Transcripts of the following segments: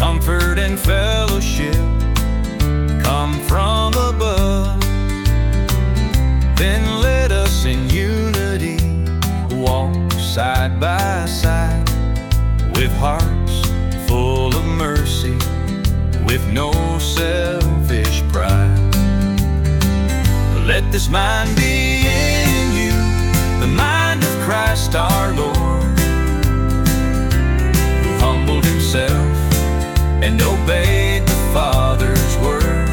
Comfort and fellowship come from above. Then let us in unity walk side by side, with hearts full of mercy, with no selfish pride. Let this mind be in you, the mind of Christ our Lord, who humbled himself and obeyed the Father's word.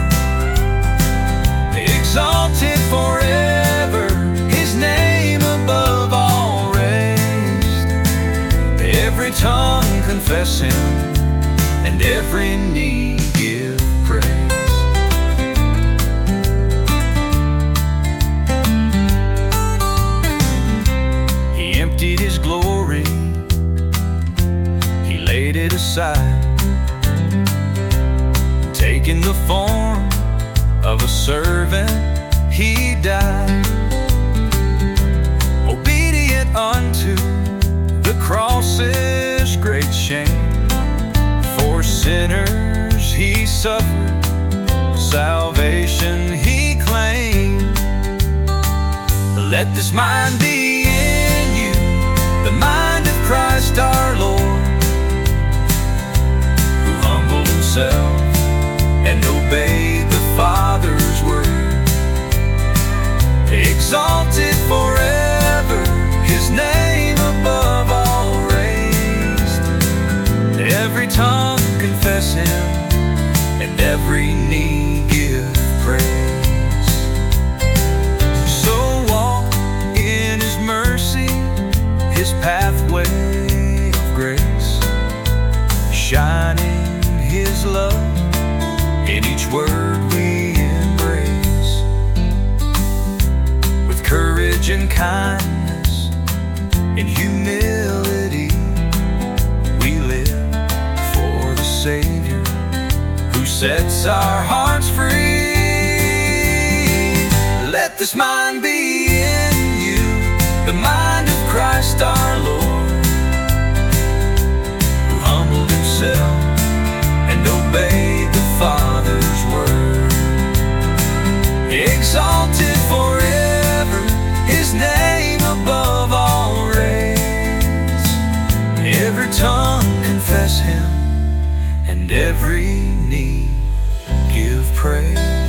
Exalted forever, his name above all raised. Every tongue confess him, and every knee give praise. He emptied his glory, he laid it aside, taking the form of a servant, he died. Obedient unto the cross's great shame, for sinners he suffered, salvation he claimed. Let this mind be in you, the mind of Christ our Lord, who humbled himself and obeyed the Father's word. Exalted forever, his name above all raised. Every tongue confess him, and every knee give praise. So walk in his mercy, his pathway of grace, shining his love in each word we embrace. With courage and kindness, in humility, we live for the Savior who sets our hearts free. Let this mind be in you, the mind of Christ our Lord, who humbled himself and obeyed the Father's word. Exalted forever, his name above all raised. Every tongue confess him, and every knee give praise.